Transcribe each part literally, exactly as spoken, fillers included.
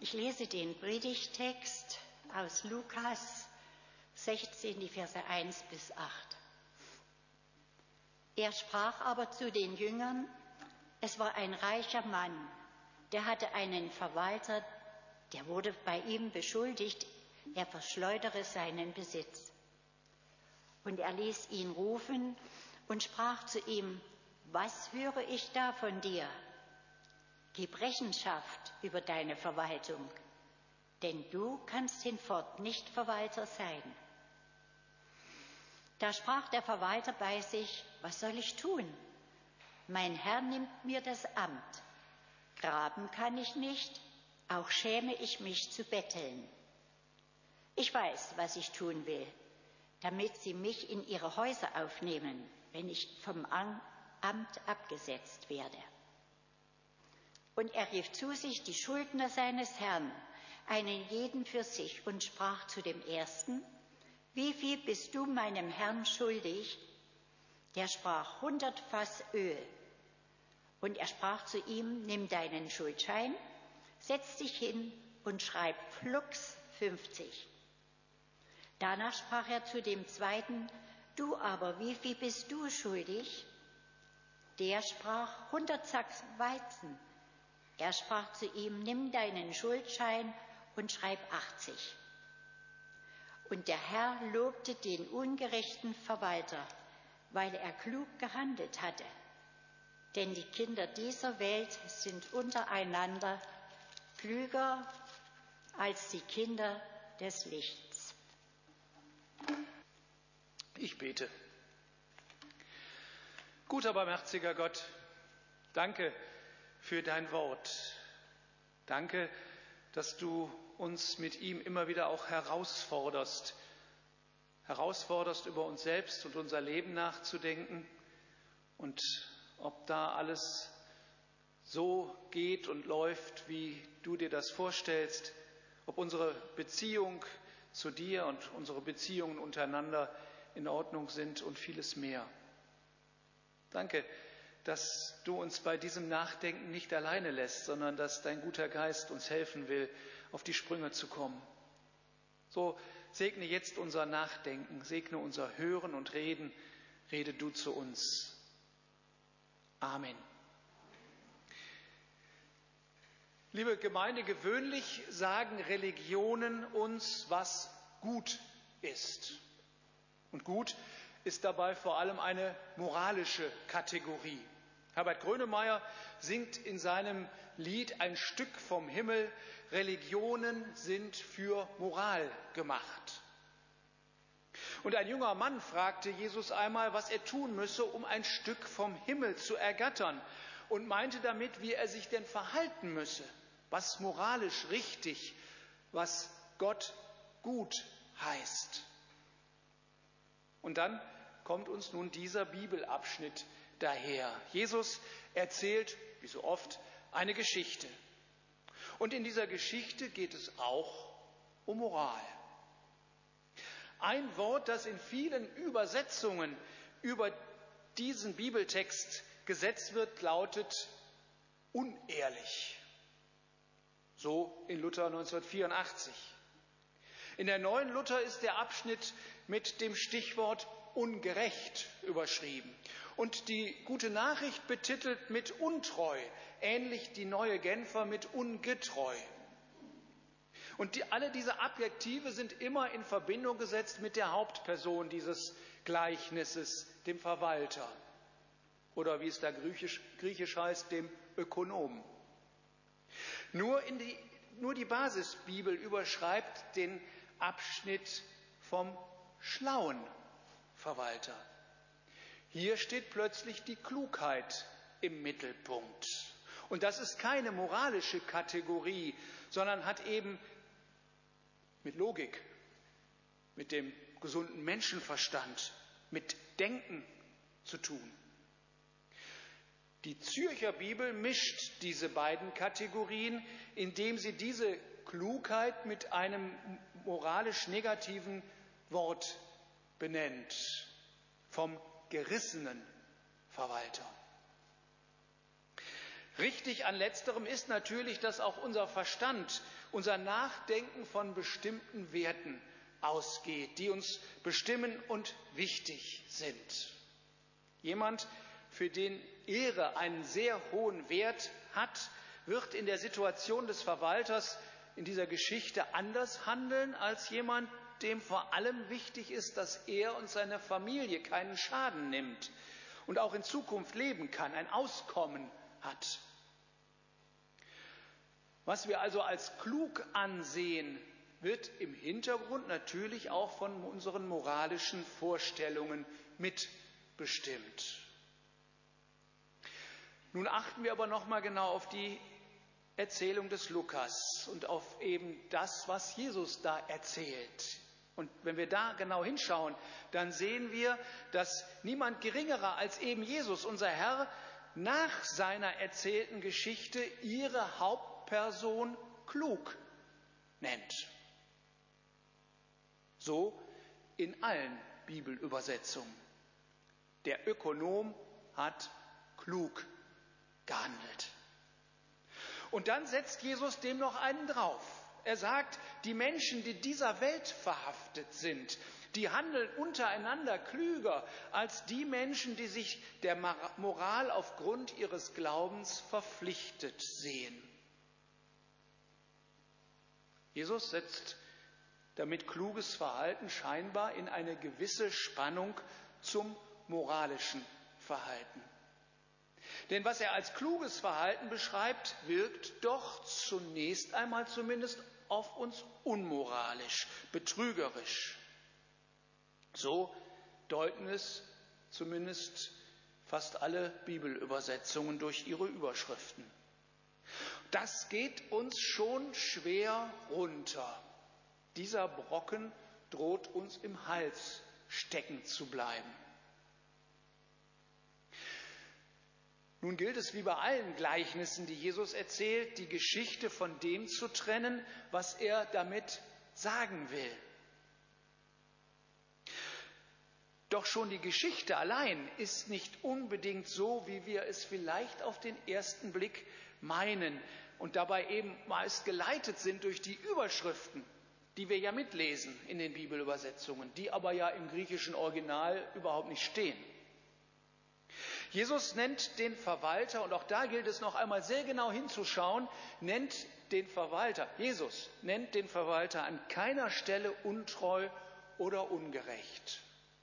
Ich lese den Predigttext aus Lukas sechzehn, die Verse eins bis acht. Er sprach aber zu den Jüngern: Es war ein reicher Mann, der hatte einen Verwalter, der wurde bei ihm beschuldigt, er verschleudere seinen Besitz. Und er ließ ihn rufen und sprach zu ihm: Was höre ich da von dir? Gib Rechenschaft über deine Verwaltung, denn du kannst hinfort nicht Verwalter sein. Da sprach der Verwalter bei sich: Was soll ich tun? Mein Herr nimmt mir das Amt. Graben kann ich nicht, auch schäme ich mich zu betteln. Ich weiß, was ich tun will, damit sie mich in ihre Häuser aufnehmen, wenn ich vom Amt abgesetzt werde. Und er rief zu sich die Schuldner seines Herrn, einen jeden für sich, und sprach zu dem Ersten: Wie viel bist du meinem Herrn schuldig? Der sprach: hundert Fass Öl. Und er sprach zu ihm: Nimm deinen Schuldschein, setz dich hin und schreib flugs fünfzig. Danach sprach er zu dem Zweiten: Du aber, wie viel bist du schuldig? Der sprach: hundert Sack Weizen. Er sprach zu ihm: Nimm deinen Schuldschein und schreib achtzig. Und der Herr lobte den ungerechten Verwalter, weil er klug gehandelt hatte. Denn die Kinder dieser Welt sind untereinander klüger als die Kinder des Lichts. Ich bete. Guter, barmherziger Gott, danke für dein Wort. Danke, dass du uns mit ihm immer wieder auch herausforderst. Herausforderst, über uns selbst und unser Leben nachzudenken und ob da alles so geht und läuft, wie du dir das vorstellst, ob unsere Beziehung zu dir und unsere Beziehungen untereinander in Ordnung sind und vieles mehr. Danke, dass du uns bei diesem Nachdenken nicht alleine lässt, sondern dass dein guter Geist uns helfen will, auf die Sprünge zu kommen. So segne jetzt unser Nachdenken, segne unser Hören und Reden, rede du zu uns. Amen. Liebe Gemeinde, gewöhnlich sagen Religionen uns, was gut ist. Und gut ist dabei vor allem eine moralische Kategorie. Herbert Grönemeyer singt in seinem Lied Ein Stück vom Himmel: Religionen sind für Moral gemacht. Und ein junger Mann fragte Jesus einmal, was er tun müsse, um ein Stück vom Himmel zu ergattern, und meinte damit, wie er sich denn verhalten müsse, was moralisch richtig, was Gott gut heißt. Und dann kommt uns nun dieser Bibelabschnitt daher. Jesus erzählt, wie so oft, eine Geschichte. Und in dieser Geschichte geht es auch um Moral. Ein Wort, das in vielen Übersetzungen über diesen Bibeltext gesetzt wird, lautet unehrlich. So in Luther neunzehnhundertvierundachtzig. In der neuen Luther ist der Abschnitt mit dem Stichwort ungerecht überschrieben. Und die Gute Nachricht betitelt mit untreu, ähnlich die neue Genfer mit ungetreu. Und die, alle diese Adjektive sind immer in Verbindung gesetzt mit der Hauptperson dieses Gleichnisses, dem Verwalter. Oder wie es da griechisch, griechisch heißt, dem Ökonomen. Nur, in die, nur die Basisbibel überschreibt den Abschnitt vom schlauen Verwalter. Hier steht plötzlich die Klugheit im Mittelpunkt. Und das ist keine moralische Kategorie, sondern hat eben mit Logik, mit dem gesunden Menschenverstand, mit Denken zu tun. Die Zürcher Bibel mischt diese beiden Kategorien, indem sie diese Klugheit mit einem moralisch negativen Wort benennt: vom gerissenen Verwalter. Richtig an letzterem ist natürlich, dass auch unser Verstand, unser Nachdenken von bestimmten Werten ausgeht, die uns bestimmen und wichtig sind. Jemand, für den Ehre einen sehr hohen Wert hat, wird in der Situation des Verwalters in dieser Geschichte anders handeln als jemand, dem vor allem wichtig ist, dass er und seine Familie keinen Schaden nimmt und auch in Zukunft leben kann, ein Auskommen hat. Was wir also als klug ansehen, wird im Hintergrund natürlich auch von unseren moralischen Vorstellungen mitbestimmt. Nun achten wir aber noch mal genau auf die Erzählung des Lukas und auf eben das, was Jesus da erzählt. Und wenn wir da genau hinschauen, dann sehen wir, dass niemand geringerer als eben Jesus, unser Herr, nach seiner erzählten Geschichte ihre Hauptperson klug nennt. So in allen Bibelübersetzungen. Der Ökonom hat klug gehandelt. Und dann setzt Jesus dem noch einen drauf. Er sagt, die Menschen, die dieser Welt verhaftet sind, die handeln untereinander klüger als die Menschen, die sich der Moral aufgrund ihres Glaubens verpflichtet sehen. Jesus setzt damit kluges Verhalten scheinbar in eine gewisse Spannung zum moralischen Verhalten. Denn was er als kluges Verhalten beschreibt, wirkt doch zunächst einmal zumindest auf uns unmoralisch, betrügerisch. So deuten es zumindest fast alle Bibelübersetzungen durch ihre Überschriften. Das geht uns schon schwer runter. Dieser Brocken droht uns im Hals stecken zu bleiben. Nun gilt es wie bei allen Gleichnissen, die Jesus erzählt, die Geschichte von dem zu trennen, was er damit sagen will. Doch schon die Geschichte allein ist nicht unbedingt so, wie wir es vielleicht auf den ersten Blick meinen und dabei eben meist geleitet sind durch die Überschriften, die wir ja mitlesen in den Bibelübersetzungen, die aber ja im griechischen Original überhaupt nicht stehen. Jesus nennt den Verwalter, und auch da gilt es noch einmal sehr genau hinzuschauen, nennt den Verwalter, Jesus nennt den Verwalter an keiner Stelle untreu oder ungerecht.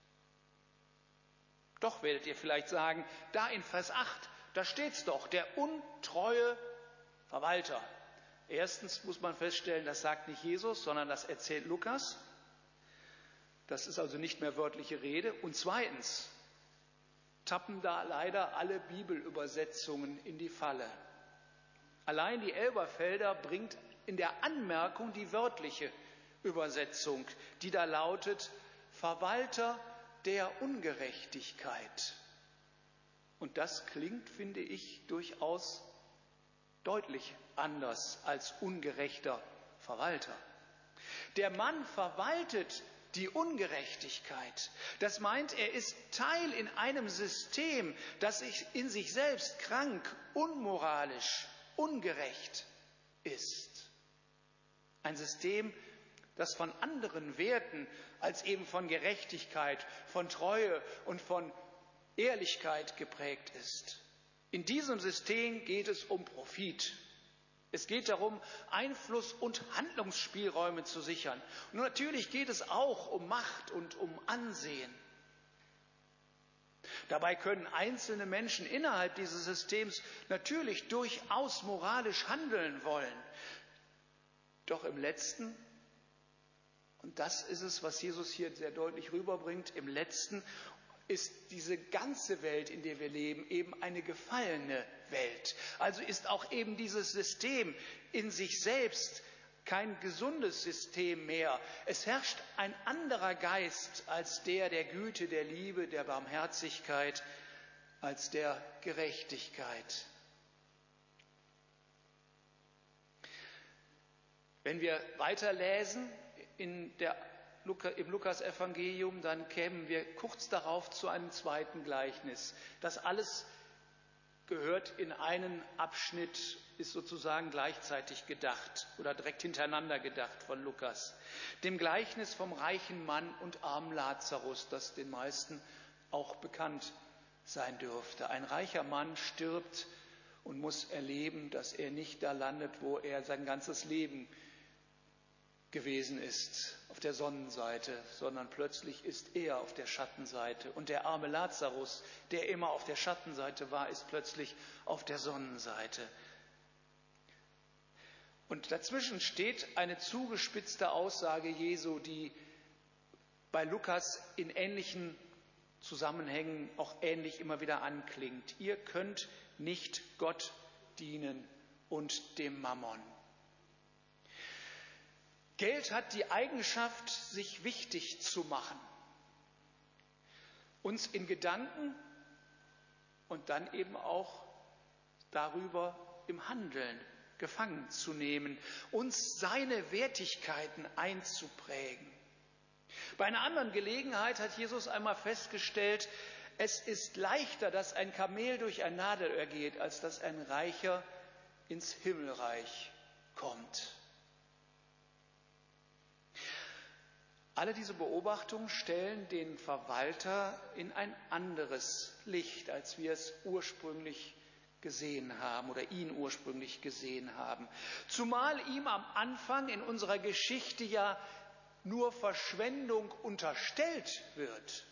Doch werdet ihr vielleicht sagen, da in Vers acht, da steht's doch, der untreue Verwalter. Erstens muss man feststellen, das sagt nicht Jesus, sondern das erzählt Lukas. Das ist also nicht mehr wörtliche Rede. Und zweitens tappen da leider alle Bibelübersetzungen in die Falle. Allein die Elberfelder bringt in der Anmerkung die wörtliche Übersetzung, die da lautet, Verwalter der Ungerechtigkeit. Und das klingt, finde ich, durchaus deutlich anders als ungerechter Verwalter. Der Mann verwaltet die Ungerechtigkeit. Das meint, er ist Teil in einem System, das in sich selbst krank, unmoralisch, ungerecht ist. Ein System, das von anderen Werten als eben von Gerechtigkeit, von Treue und von Ehrlichkeit geprägt ist. In diesem System geht es um Profit. Es geht darum, Einfluss- und Handlungsspielräume zu sichern. Und natürlich geht es auch um Macht und um Ansehen. Dabei können einzelne Menschen innerhalb dieses Systems natürlich durchaus moralisch handeln wollen. Doch im Letzten, und das ist es, was Jesus hier sehr deutlich rüberbringt, im Letzten ist diese ganze Welt, in der wir leben, eben eine gefallene Welt. Also ist auch eben dieses System in sich selbst kein gesundes System mehr. Es herrscht ein anderer Geist als der der Güte, der Liebe, der Barmherzigkeit, als der Gerechtigkeit. Wenn wir weiterlesen in der im Lukas-Evangelium, dann kämen wir kurz darauf zu einem zweiten Gleichnis, das alles gehört in einen Abschnitt, ist sozusagen gleichzeitig gedacht oder direkt hintereinander gedacht von Lukas. Dem Gleichnis vom reichen Mann und armen Lazarus, das den meisten auch bekannt sein dürfte. Ein reicher Mann stirbt und muss erleben, dass er nicht da landet, wo er sein ganzes Leben gewesen ist, auf der Sonnenseite, sondern plötzlich ist er auf der Schattenseite. Und der arme Lazarus, der immer auf der Schattenseite war, ist plötzlich auf der Sonnenseite. Und dazwischen steht eine zugespitzte Aussage Jesu, die bei Lukas in ähnlichen Zusammenhängen auch ähnlich immer wieder anklingt. Ihr könnt nicht Gott dienen und dem Mammon. Geld hat die Eigenschaft, sich wichtig zu machen, uns in Gedanken und dann eben auch darüber im Handeln gefangen zu nehmen, uns seine Wertigkeiten einzuprägen. Bei einer anderen Gelegenheit hat Jesus einmal festgestellt, es ist leichter, dass ein Kamel durch ein Nadelöhr geht, als dass ein Reicher ins Himmelreich kommt. Alle diese Beobachtungen stellen den Verwalter in ein anderes Licht, als wir es ursprünglich gesehen haben oder ihn ursprünglich gesehen haben. Zumal ihm am Anfang in unserer Geschichte ja nur Verschwendung unterstellt wird,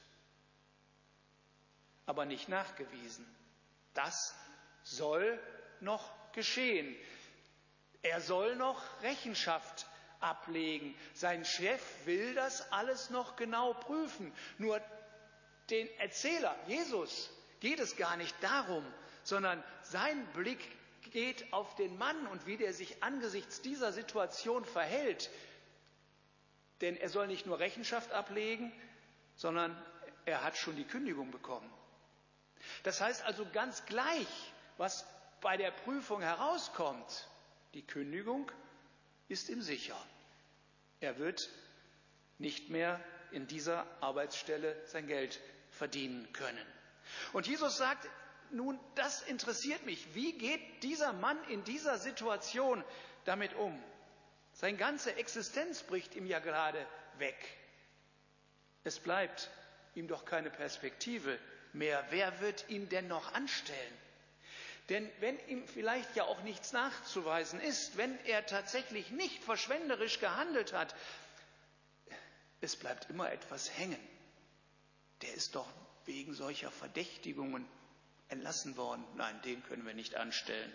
aber nicht nachgewiesen. Das soll noch geschehen. Er soll noch Rechenschaft ablegen. Sein Chef will das alles noch genau prüfen. Nur den Erzähler, Jesus, geht es gar nicht darum, sondern sein Blick geht auf den Mann und wie der sich angesichts dieser Situation verhält. Denn er soll nicht nur Rechenschaft ablegen, sondern er hat schon die Kündigung bekommen. Das heißt also ganz gleich, was bei der Prüfung herauskommt, die Kündigung ist ihm sicher. Er wird nicht mehr in dieser Arbeitsstelle sein Geld verdienen können. Und Jesus sagt, nun, das interessiert mich. Wie geht dieser Mann in dieser Situation damit um? Seine ganze Existenz bricht ihm ja gerade weg. Es bleibt ihm doch keine Perspektive mehr. Wer wird ihn denn noch anstellen? Denn wenn ihm vielleicht ja auch nichts nachzuweisen ist, wenn er tatsächlich nicht verschwenderisch gehandelt hat, es bleibt immer etwas hängen. Der ist doch wegen solcher Verdächtigungen entlassen worden. Nein, den können wir nicht anstellen.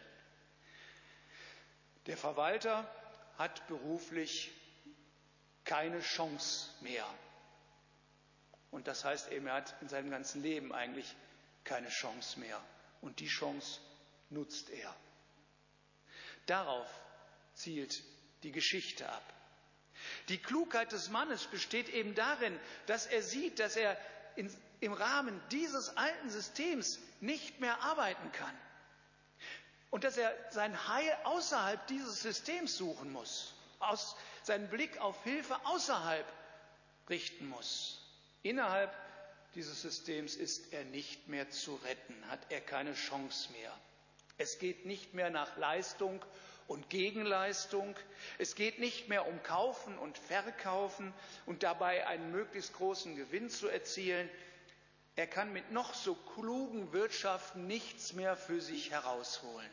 Der Verwalter hat beruflich keine Chance mehr. Und das heißt eben, er hat in seinem ganzen Leben eigentlich keine Chance mehr. Und die Chance nutzt er. Darauf zielt die Geschichte ab. Die Klugheit des Mannes besteht eben darin, dass er sieht, dass er in, im Rahmen dieses alten Systems nicht mehr arbeiten kann. Und dass er sein Heil außerhalb dieses Systems suchen muss, aus, seinen Blick auf Hilfe außerhalb richten muss. Innerhalb dieses Systems ist er nicht mehr zu retten, hat er keine Chance mehr. Es geht nicht mehr nach Leistung und Gegenleistung. Es geht nicht mehr um Kaufen und Verkaufen und dabei einen möglichst großen Gewinn zu erzielen. Er kann mit noch so klugen Wirtschaften nichts mehr für sich herausholen.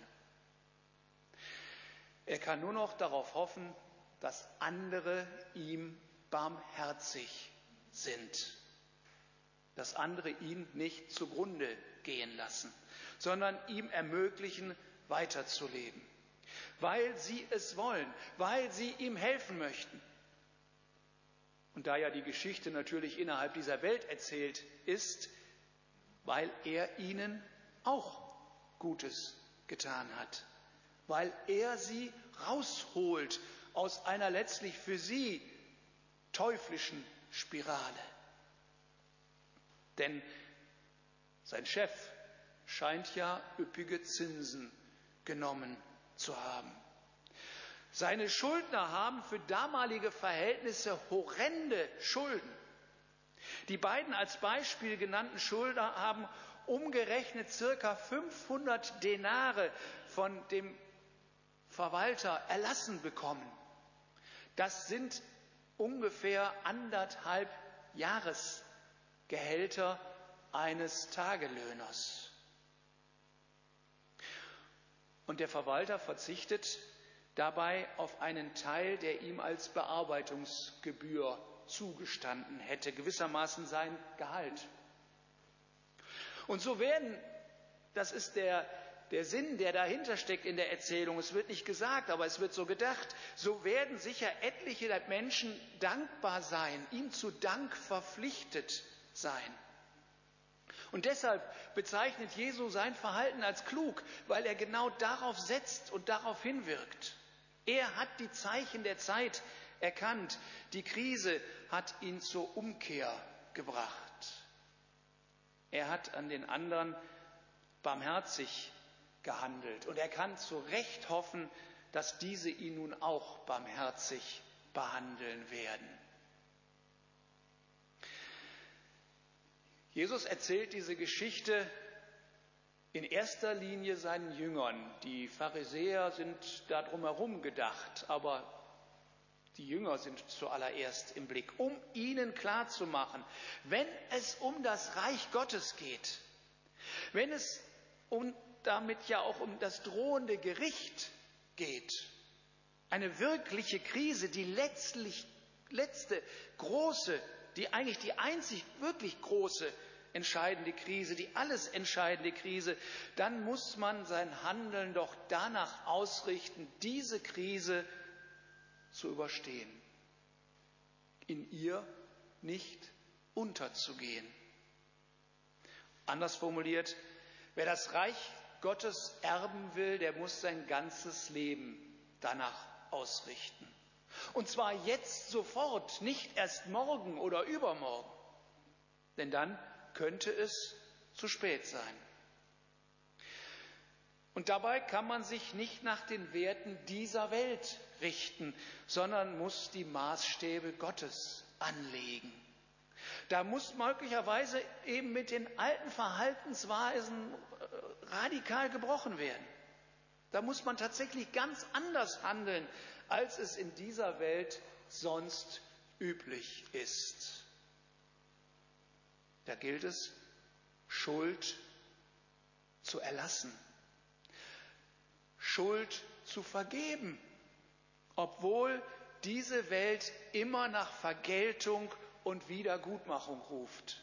Er kann nur noch darauf hoffen, dass andere ihm barmherzig sind, dass andere ihn nicht zugrunde gehen lassen, sondern ihm ermöglichen, weiterzuleben, weil sie es wollen, weil sie ihm helfen möchten. Und da ja die Geschichte natürlich innerhalb dieser Welt erzählt ist, weil er ihnen auch Gutes getan hat, weil er sie rausholt aus einer letztlich für sie teuflischen Spirale. Denn sein Chef scheint ja üppige Zinsen genommen zu haben. Seine Schuldner haben für damalige Verhältnisse horrende Schulden. Die beiden als Beispiel genannten Schuldner haben umgerechnet circa fünfhundert Denare von dem Verwalter erlassen bekommen. Das sind ungefähr anderthalb Jahresgehälter eines Tagelöhners. Und der Verwalter verzichtet dabei auf einen Teil, der ihm als Bearbeitungsgebühr zugestanden hätte, gewissermaßen sein Gehalt. Und so werden, das ist der, der Sinn, der dahinter steckt in der Erzählung, es wird nicht gesagt, aber es wird so gedacht, so werden sicher etliche Menschen dankbar sein, ihm zu Dank verpflichtet sein. Und deshalb bezeichnet Jesu sein Verhalten als klug, weil er genau darauf setzt und darauf hinwirkt. Er hat die Zeichen der Zeit erkannt. Die Krise hat ihn zur Umkehr gebracht. Er hat an den anderen barmherzig gehandelt. Und er kann zu Recht hoffen, dass diese ihn nun auch barmherzig behandeln werden. Jesus erzählt diese Geschichte in erster Linie seinen Jüngern. Die Pharisäer sind da drumherum gedacht, aber die Jünger sind zuallererst im Blick, um ihnen klarzumachen, wenn es um das Reich Gottes geht, wenn es um, damit ja auch um das drohende Gericht geht, eine wirkliche Krise, die letztlich, letzte große, die eigentlich die einzig wirklich große entscheidende Krise, die alles entscheidende Krise, dann muss man sein Handeln doch danach ausrichten, diese Krise zu überstehen, in ihr nicht unterzugehen. Anders formuliert, wer das Reich Gottes erben will, der muss sein ganzes Leben danach ausrichten. Und zwar jetzt sofort, nicht erst morgen oder übermorgen, denn dann könnte es zu spät sein. Und dabei kann man sich nicht nach den Werten dieser Welt richten, sondern muss die Maßstäbe Gottes anlegen. Da muss möglicherweise eben mit den alten Verhaltensweisen radikal gebrochen werden. Da muss man tatsächlich ganz anders handeln, als es in dieser Welt sonst üblich ist. Da gilt es, Schuld zu erlassen, Schuld zu vergeben, obwohl diese Welt immer nach Vergeltung und Wiedergutmachung ruft.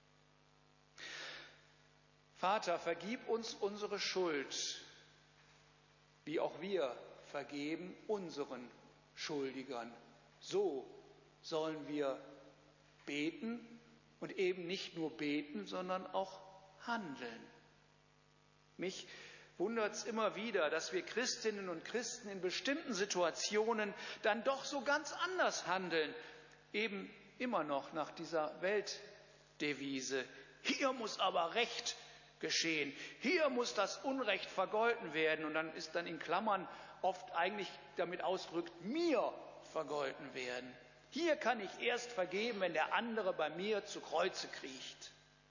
Vater, vergib uns unsere Schuld, wie auch wir vergeben unseren Schuldigern. So sollen wir beten und eben nicht nur beten, sondern auch handeln. Mich wundert es immer wieder, dass wir Christinnen und Christen in bestimmten Situationen dann doch so ganz anders handeln, eben immer noch nach dieser Weltdevise. Hier muss aber Recht geschehen, hier muss das Unrecht vergolten werden und dann ist dann in Klammern oft eigentlich damit ausgedrückt, mir vergolten werden. Hier kann ich erst vergeben, wenn der andere bei mir zu Kreuze kriecht.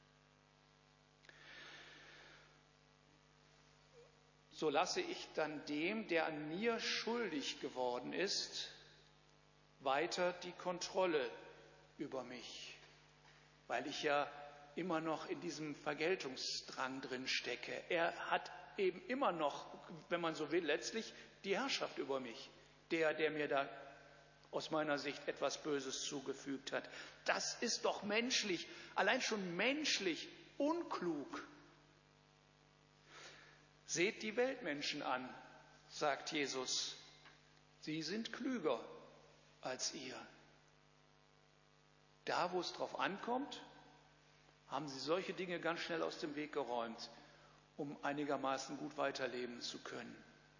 So lasse ich dann dem, der an mir schuldig geworden ist, weiter die Kontrolle über mich, weil ich ja immer noch in diesem Vergeltungsdrang drin stecke. Er hat eben immer noch, wenn man so will, letztlich die Herrschaft über mich. Der, der mir da aus meiner Sicht etwas Böses zugefügt hat. Das ist doch menschlich, allein schon menschlich unklug. Seht die Weltmenschen an, sagt Jesus. Sie sind klüger als ihr. Da, wo es drauf ankommt, haben sie solche Dinge ganz schnell aus dem Weg geräumt, um einigermaßen gut weiterleben zu können.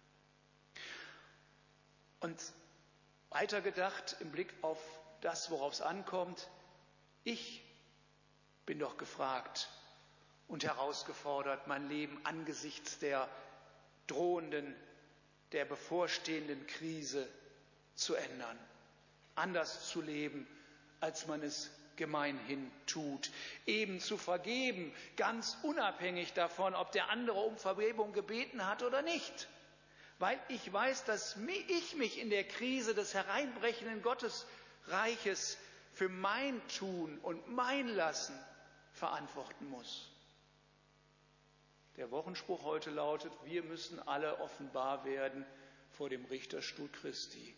Und weitergedacht im Blick auf das, worauf es ankommt, ich bin doch gefragt und herausgefordert, mein Leben angesichts der drohenden, der bevorstehenden Krise zu ändern, anders zu leben, als man es gemeinhin tut. Eben zu vergeben, ganz unabhängig davon, ob der andere um Vergebung gebeten hat oder nicht. Weil ich weiß, dass ich mich in der Krise des hereinbrechenden Gottesreiches für mein Tun und mein Lassen verantworten muss. Der Wochenspruch heute lautet: Wir müssen alle offenbar werden vor dem Richterstuhl Christi.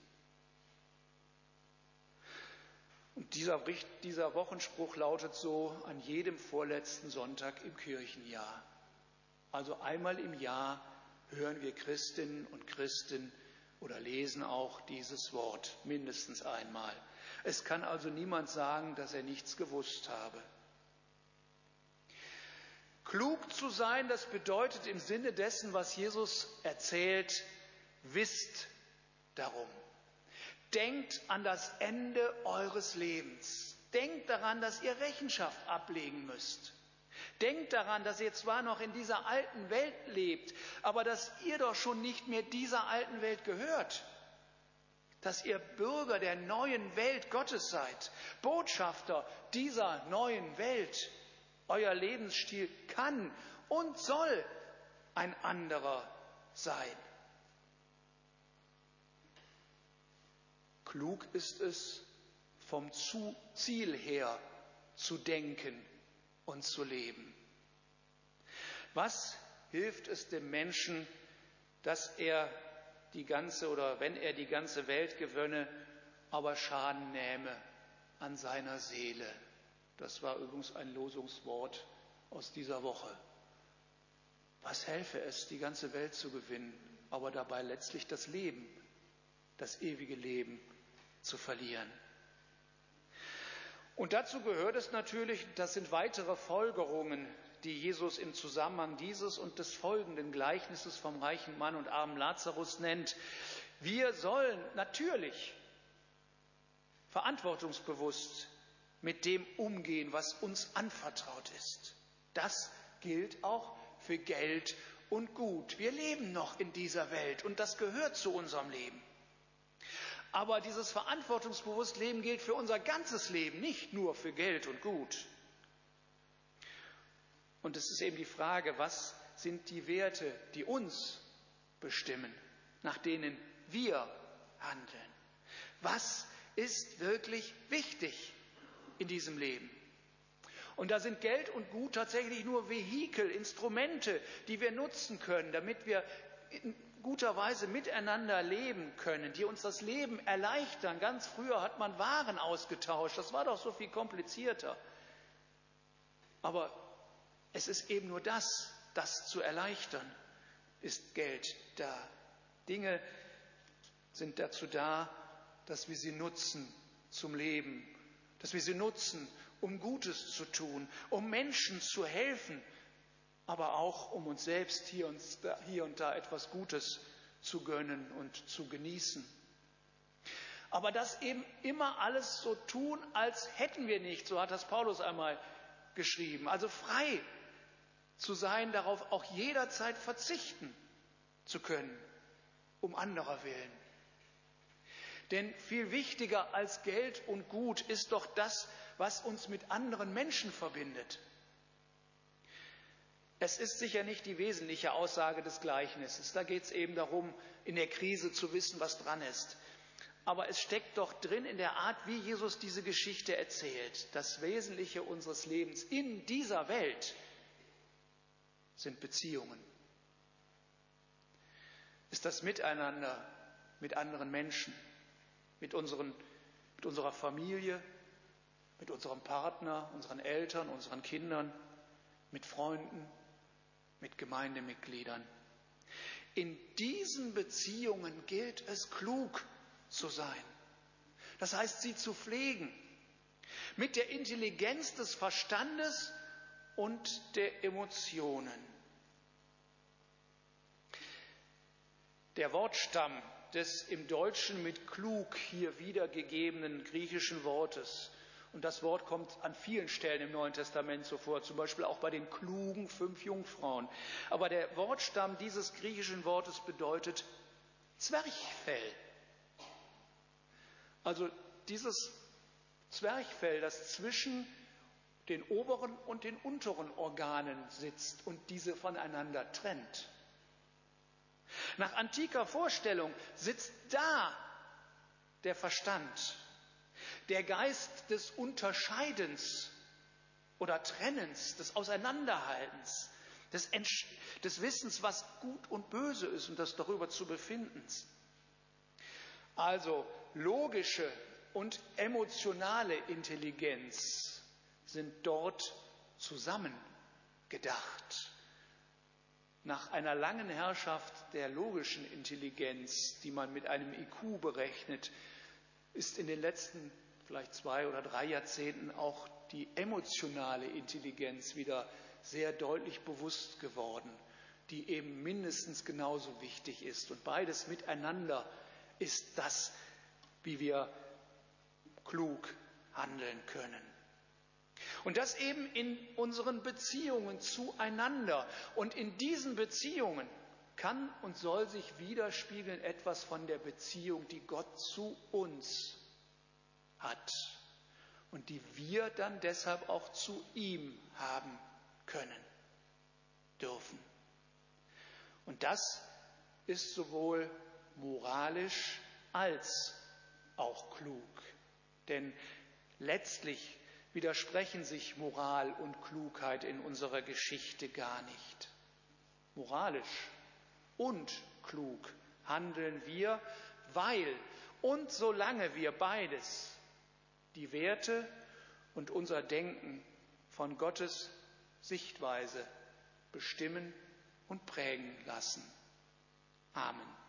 Und dieser, dieser Wochenspruch lautet so an jedem vorletzten Sonntag im Kirchenjahr. Also einmal im Jahr hören wir Christinnen und Christen oder lesen auch dieses Wort mindestens einmal. Es kann also niemand sagen, dass er nichts gewusst habe. Klug zu sein, das bedeutet im Sinne dessen, was Jesus erzählt, wisst darum. Denkt an das Ende eures Lebens. Denkt daran, dass ihr Rechenschaft ablegen müsst. Denkt daran, dass ihr zwar noch in dieser alten Welt lebt, aber dass ihr doch schon nicht mehr dieser alten Welt gehört. Dass ihr Bürger der neuen Welt Gottes seid, Botschafter dieser neuen Welt. Euer Lebensstil kann und soll ein anderer sein. Klug ist es, vom Ziel her zu denken und zu leben. Was hilft es dem Menschen, dass er die ganze oder wenn er die ganze Welt gewönne, aber Schaden nähme an seiner Seele? Das war übrigens ein Losungswort aus dieser Woche. Was helfe es, die ganze Welt zu gewinnen, aber dabei letztlich das Leben, das ewige Leben zu verlieren? Und dazu gehört es natürlich, das sind weitere Folgerungen, die Jesus im Zusammenhang dieses und des folgenden Gleichnisses vom reichen Mann und armen Lazarus nennt. Wir sollen natürlich verantwortungsbewusst mit dem umgehen, was uns anvertraut ist. Das gilt auch für Geld und Gut. Wir leben noch in dieser Welt und das gehört zu unserem Leben. Aber dieses verantwortungsbewusste Leben gilt für unser ganzes Leben, nicht nur für Geld und Gut. Und es ist eben die Frage, was sind die Werte, die uns bestimmen, nach denen wir handeln? Was ist wirklich wichtig in diesem Leben? Und da sind Geld und Gut tatsächlich nur Vehikel, Instrumente, die wir nutzen können, damit wir in guter Weise miteinander leben können, die uns das Leben erleichtern. Ganz früher hat man Waren ausgetauscht, das war doch so viel komplizierter. Aber es ist eben nur das, das zu erleichtern, ist Geld da. Dinge sind dazu da, dass wir sie nutzen zum Leben, dass wir sie nutzen, um Gutes zu tun, um Menschen zu helfen, aber auch um uns selbst hier und da, hier und da etwas Gutes zu gönnen und zu genießen. Aber das eben immer alles so tun, als hätten wir nicht, so hat das Paulus einmal geschrieben. Also frei zu sein, darauf auch jederzeit verzichten zu können, um anderer willen. Denn viel wichtiger als Geld und Gut ist doch das, was uns mit anderen Menschen verbindet. Es ist sicher nicht die wesentliche Aussage des Gleichnisses. Da geht es eben darum, in der Krise zu wissen, was dran ist. Aber es steckt doch drin in der Art, wie Jesus diese Geschichte erzählt. Das Wesentliche unseres Lebens in dieser Welt sind Beziehungen. Ist das Miteinander mit anderen Menschen, mit, unseren, mit unserer Familie, mit unserem Partner, unseren Eltern, unseren Kindern, mit Freunden, mit Gemeindemitgliedern. In diesen Beziehungen gilt es, klug zu sein. Das heißt, sie zu pflegen, mit der Intelligenz des Verstandes und der Emotionen. Der Wortstamm des im Deutschen mit klug hier wiedergegebenen griechischen Wortes, und das Wort kommt an vielen Stellen im Neuen Testament so vor, zum Beispiel auch bei den klugen fünf Jungfrauen. Aber der Wortstamm dieses griechischen Wortes bedeutet Zwerchfell. Also dieses Zwerchfell, das zwischen den oberen und den unteren Organen sitzt und diese voneinander trennt. Nach antiker Vorstellung sitzt da der Verstand, der Geist des Unterscheidens oder Trennens, des Auseinanderhaltens, des, des Wissens, was gut und böse ist und des darüber zu Befindens. Also logische und emotionale Intelligenz sind dort zusammengedacht. Nach einer langen Herrschaft der logischen Intelligenz, die man mit einem I Q berechnet, ist in den letzten vielleicht zwei oder drei Jahrzehnten auch die emotionale Intelligenz wieder sehr deutlich bewusst geworden, die eben mindestens genauso wichtig ist. Und beides miteinander ist das, wie wir klug handeln können. Und das eben in unseren Beziehungen zueinander. Und in diesen Beziehungen kann und soll sich widerspiegeln etwas von der Beziehung, die Gott zu uns hat und die wir dann deshalb auch zu ihm haben können, dürfen. Und das ist sowohl moralisch als auch klug. Denn letztlich widersprechen sich Moral und Klugheit in unserer Geschichte gar nicht. Moralisch und klug handeln wir, weil und solange wir beides, die Werte und unser Denken von Gottes Sichtweise bestimmen und prägen lassen. Amen.